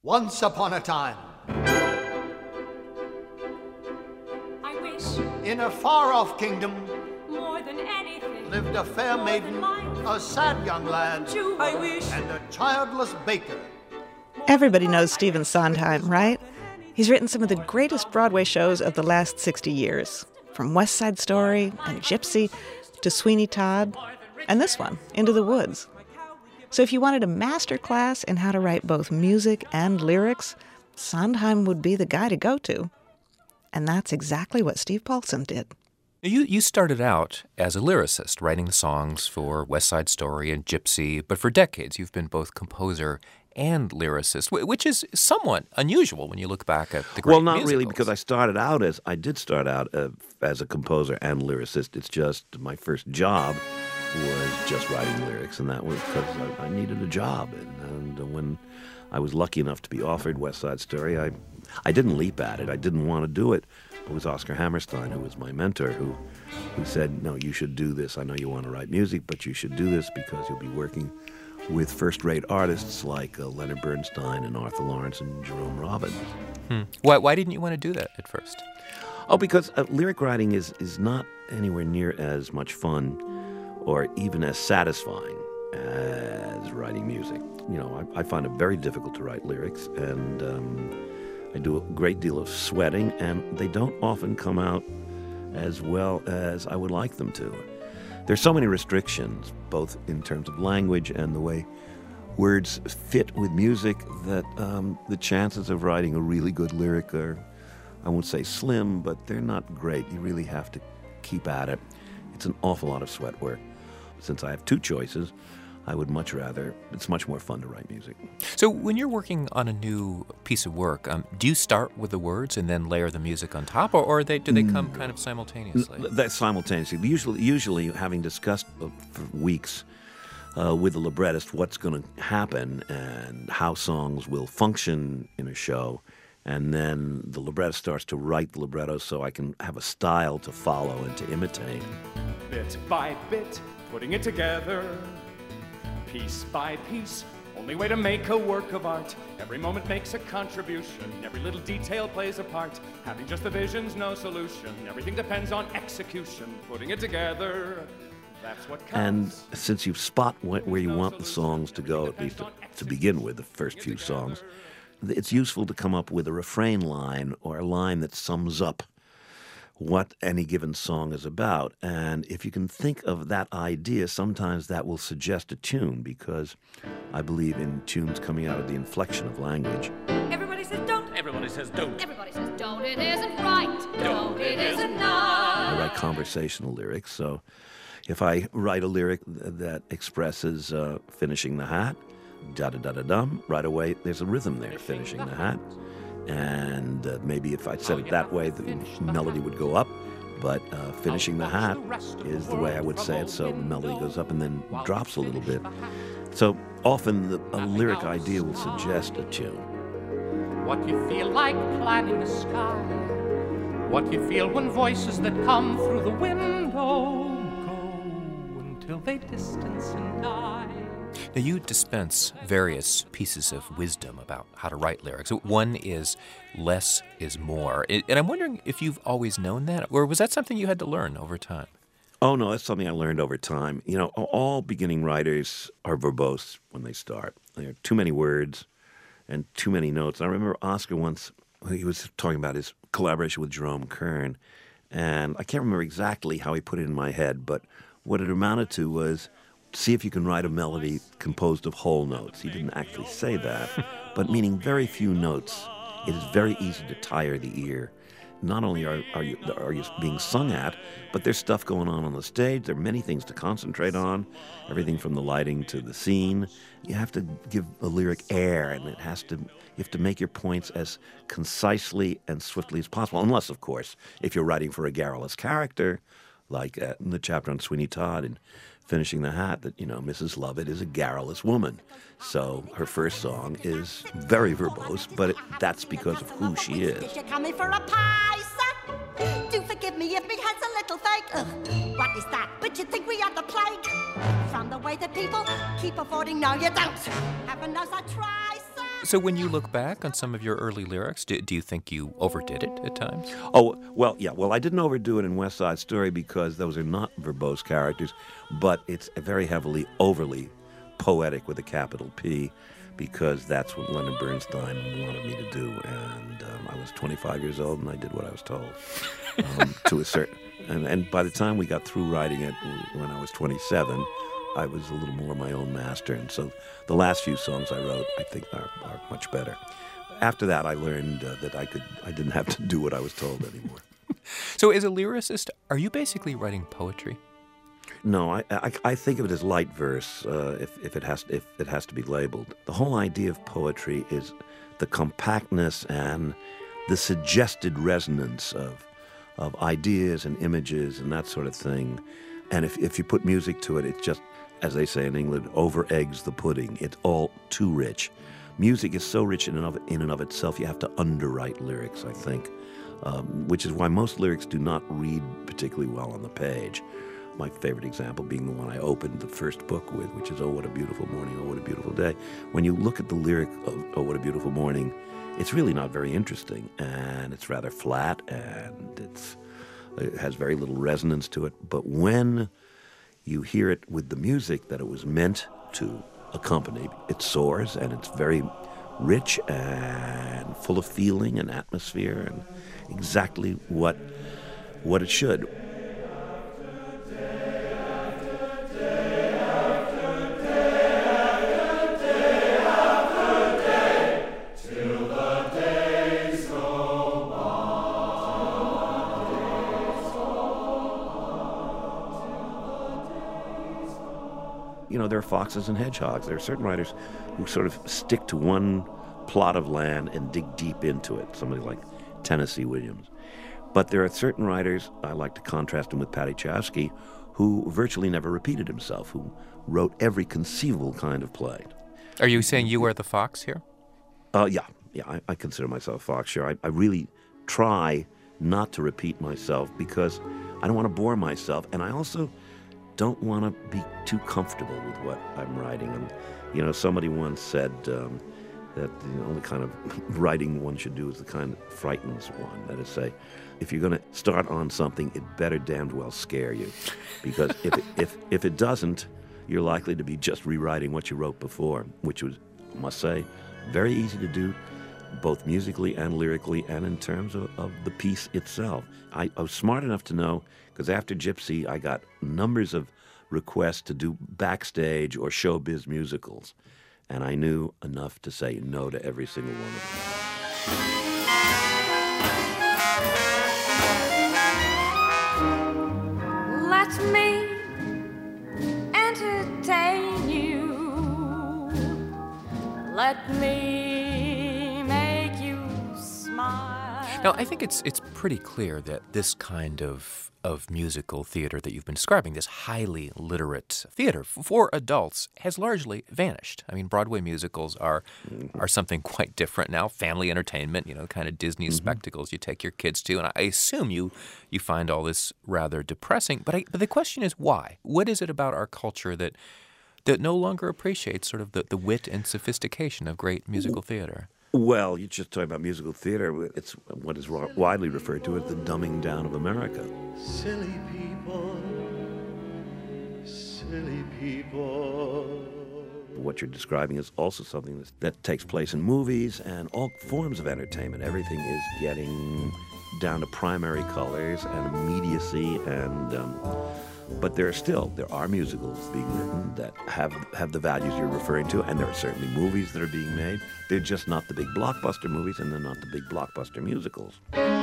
Once upon a time, I wish in a far-off kingdom, more than anything lived a fair more maiden, than life. a sad young lad, I wish and a childless baker. Everybody knows Stephen Sondheim, right? He's written some of the greatest Broadway shows of the last 60 years, from West Side Story and Gypsy to Sweeney Todd, and this one, Into the Woods. So if you wanted a master class in how to write both music and lyrics, Sondheim would be the guy to go to. And that's exactly what Steve Paulson did. You started out as a lyricist, writing the songs for West Side Story and Gypsy, but for decades you've been both composer and lyricist, which is somewhat unusual when you look back at the great Well, not musicals. really, because I did start out as a composer and lyricist. It's just my first job was just writing lyrics, and that was because I needed a job. And when I was lucky enough to be offered West Side Story, I didn't leap at it. I didn't want to do it. It was Oscar Hammerstein, who was my mentor, who said, no, you should do this. I know you want to write music, but you should do this because you'll be working with first-rate artists like Leonard Bernstein and Arthur Lawrence and Jerome Robbins. Why didn't you want to do that at first? Oh, because lyric writing is not anywhere near as much fun or even as satisfying as writing music. You know, I find it very difficult to write lyrics, and I do a great deal of sweating, and they don't often come out as well as I would like them to. There's so many restrictions, both in terms of language and the way words fit with music, that the chances of writing a really good lyric are, I won't say slim, but they're not great. You really have to keep at it. It's an awful lot of sweat work. Since I have two choices, I would much rather, it's much more fun to write music. So when you're working on a new piece of work, do you start with the words and then layer the music on top, or do they come kind of simultaneously? That's simultaneously. Usually having discussed for weeks with the librettist what's going to happen and how songs will function in a show, and then the librettist starts to write the libretto so I can have a style to follow and to imitate. Bit by bit, putting it together, piece by piece, only way to make a work of art. Every moment makes a contribution, every little detail plays a part. Having just the vision's no solution, everything depends on execution. Putting it together, that's what counts. And since you spot where you want the songs to go, at least to begin with, the first few songs, it's useful to come up with a refrain line or a line that sums up what any given song is about. And if you can think of that idea, sometimes that will suggest a tune, because I believe in tunes coming out of the inflection of language. Everybody says don't. Everybody says don't. Everybody says don't. It isn't right. Don't. It isn't not. I write conversational lyrics, so if I write a lyric that expresses finishing the hat, da-da-da-da-dum, right away there's a rhythm there, finishing the hat. And maybe if I said it that way, the melody would go up. But finishing the hat is the way I would say it, so the melody goes up and then drops a little bit. So often a lyric idea will suggest a tune. What you feel like planning the sky, what you feel when voices that come through the window go until they distance and die. Now, you dispense various pieces of wisdom about how to write lyrics. One is less is more. And I'm wondering if you've always known that, or was that something you had to learn over time? Oh, no, that's something I learned over time. You know, all beginning writers are verbose when they start. There are too many words and too many notes. I remember Oscar once, he was talking about his collaboration with Jerome Kern, and I can't remember exactly how he put it in my head, but what it amounted to was, see if you can write a melody composed of whole notes. He didn't actually say that, but meaning very few notes. It is very easy to tire the ear. Not only are you being sung at, but there's stuff going on the stage. There are many things to concentrate on, everything from the lighting to the scene. You have to give a lyric air, and you have to make your points as concisely and swiftly as possible. Unless, of course, if you're writing for a garrulous character, like in the chapter on Sweeney Todd and Finishing the Hat, that, you know, Mrs. Lovett is a garrulous woman. So her first song is very verbose, but that's because of who she is. You're coming for a pie, sir? Do forgive me if me head's a little fake. Ugh, what is that? But you think we are the plague? From the way that people keep affording, no you don't. Heaven knows I try, sir. So when you look back on some of your early lyrics, do you think you overdid it at times? Oh, well, yeah. Well, I didn't overdo it in West Side Story because those are not verbose characters, but it's very heavily, overly poetic with a capital P, because that's what Leonard Bernstein wanted me to do. And I was 25 years old, and I did what I was told to a certain... And by the time we got through writing it, when I was 27, I was a little more my own master. And so the last few songs I wrote, I think, are much better. After that, I learned that I didn't have to do what I was told anymore. So as a lyricist, are you basically writing poetry? No, I think of it as light verse, if it has to be labeled. The whole idea of poetry is the compactness and the suggested resonance of ideas and images and that sort of thing. And if you put music to it, it just, as they say in England, over eggs the pudding. It's all too rich. Music is so rich in and of itself, you have to underwrite lyrics, I think, which is why most lyrics do not read particularly well on the page. My favorite example being the one I opened the first book with, which is Oh, What a Beautiful Morning, Oh, What a Beautiful Day. When you look at the lyric of Oh, What a Beautiful Morning, it's really not very interesting, and it's rather flat, and it has very little resonance to it. But when you hear it with the music that it was meant to accompany, it soars, and it's very rich and full of feeling and atmosphere and exactly what it should. You know, there are foxes and hedgehogs. There are certain writers who sort of stick to one plot of land and dig deep into it, somebody like Tennessee Williams. But there are certain writers, I like to contrast him with Paddy Chayefsky, who virtually never repeated himself, who wrote every conceivable kind of play. Are you saying you are the fox here? Yeah, I consider myself a fox, sure. I really try not to repeat myself because I don't want to bore myself, and I also don't want to be too comfortable with what I'm writing. And, you know, somebody once said that the only kind of writing one should do is the kind that frightens one. That is, say, if you're going to start on something, it better damned well scare you. Because if it doesn't, you're likely to be just rewriting what you wrote before, which was, I must say, very easy to do, both musically and lyrically, and in terms of the piece itself. I was smart enough to know, because after Gypsy, I got numbers of requests to do backstage or showbiz musicals, and I knew enough to say no to every single one of them. Let me entertain you. Let me make you smile. Now, I think it's pretty clear that this kind of musical theater that you've been describing, this highly literate theater for adults, has largely vanished. I mean, Broadway musicals are something quite different now. Family entertainment, you know, kind of Disney spectacles you take your kids to. And I assume you find all this rather depressing. But the question is why? What is it about our culture that no longer appreciates sort of the wit and sophistication of great musical theater? Well, you're just talking about musical theater. It's what is widely referred to as the dumbing down of America. Silly people, silly people. What you're describing is also something that takes place in movies and all forms of entertainment. Everything is getting down to primary colors and immediacy, and but there are musicals being written that have the values you're referring to, and there are certainly movies that are being made. They're just not the big blockbuster movies, and they're not the big blockbuster musicals.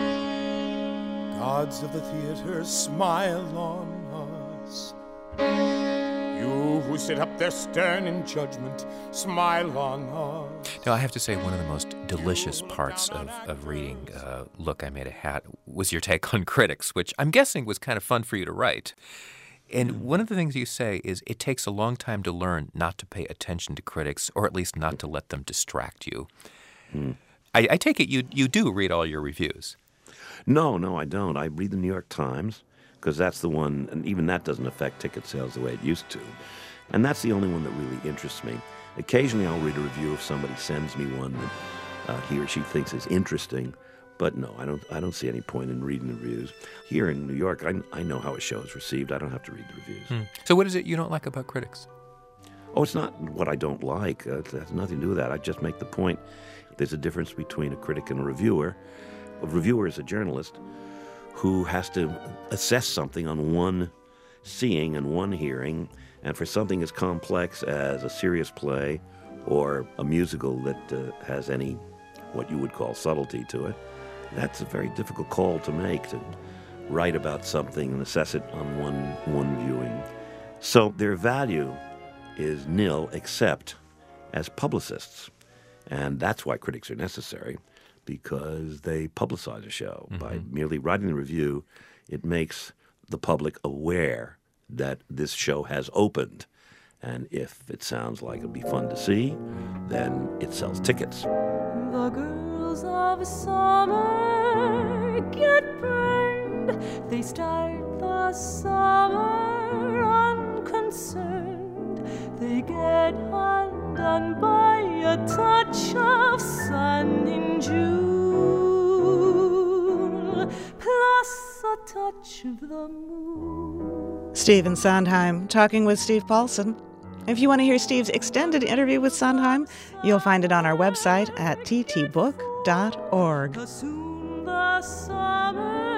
Gods of the theater, smile on us. You who sit up there stern in judgment, smile on us. Now, I have to say, one of the most delicious parts of reading Look, I Made a Hat was your take on critics, which I'm guessing was kind of fun for you to write. And one of the things you say is it takes a long time to learn not to pay attention to critics, or at least not to let them distract you. I take it you do read all your reviews. No, I don't. I read the New York Times, because that's the one, and even that doesn't affect ticket sales the way it used to. And that's the only one that really interests me. Occasionally I'll read a review if somebody sends me one that he or she thinks is interesting. But no, I don't see any point in reading the reviews. Here in New York, I know how a show is received. I don't have to read the reviews. So what is it you don't like about critics? Oh, it's not what I don't like. It has nothing to do with that. I just make the point. There's a difference between a critic and a reviewer. A reviewer is a journalist who has to assess something on one seeing and one hearing, and for something as complex as a serious play or a musical that has any what you would call subtlety to it, that's a very difficult call to make, to write about something and assess it on one viewing. So their value is nil except as publicists. And that's why critics are necessary, because they publicize a show. By merely writing the review, it makes the public aware that this show has opened. And if it sounds like it'll be fun to see, then it sells tickets. The girls of summer get burned. They start the summer unconcerned. They get undone by a touch of sun in June, plus a touch of the moon. Stephen Sondheim talking with Steve Paulson. If you want to hear Steve's extended interview with Sondheim, you'll find it on our website at ttbook.org. Soon the summer